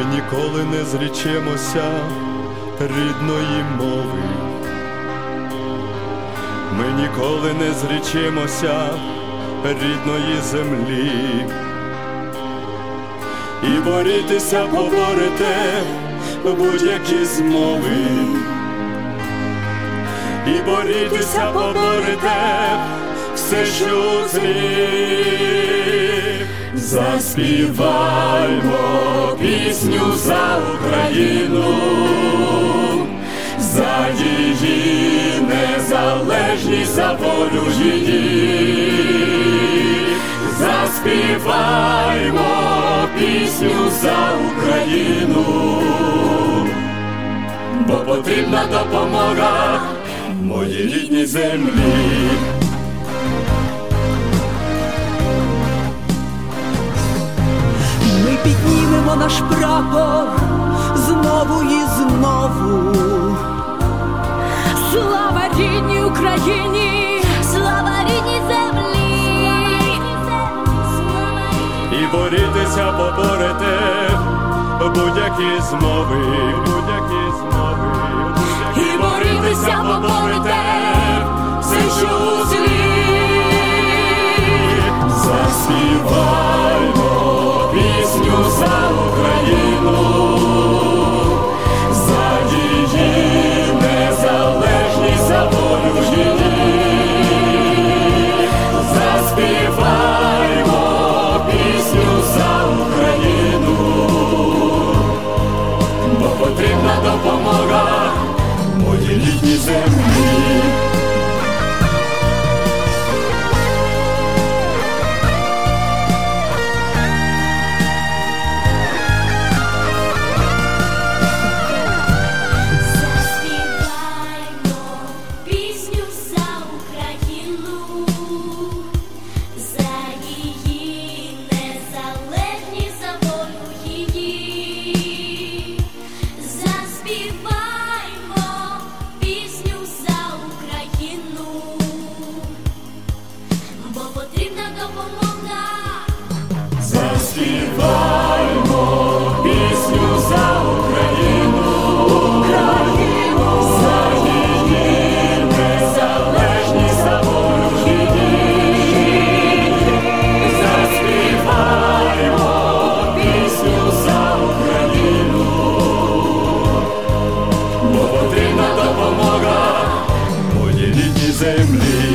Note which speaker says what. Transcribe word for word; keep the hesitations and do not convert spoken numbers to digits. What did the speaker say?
Speaker 1: ніколи не зрічемося рідної мови, ми ніколи не зрічемося рідної землі. І борітися поборете будь-які змови, і борітися поборете все, що у злі. Заспіваймо пісню за Україну, за її незалежність, за волю її. Заспіваймо пісню за Україну, бо потрібна допомога моїй рідній землі.
Speaker 2: Ми піднімемо наш прапор знову і знову. Слава рідній Україні, слава рідній землі.
Speaker 1: І борітися поборете будь-які змови, будь-які змови, будь-які.
Speaker 2: І борітися поборете все, що у злі.
Speaker 1: Заспіваймо пісню за Україну, за її незалежність, за волю її. Заспіваймо пісню за Україну, бо потрібна допомога моїй рідній землі. Заспіваймо пісню за Україну, Україну, за її незалежність, за волю її. Заспіваймо пісню за Україну, бо потрібна допомога моїй рідній землі.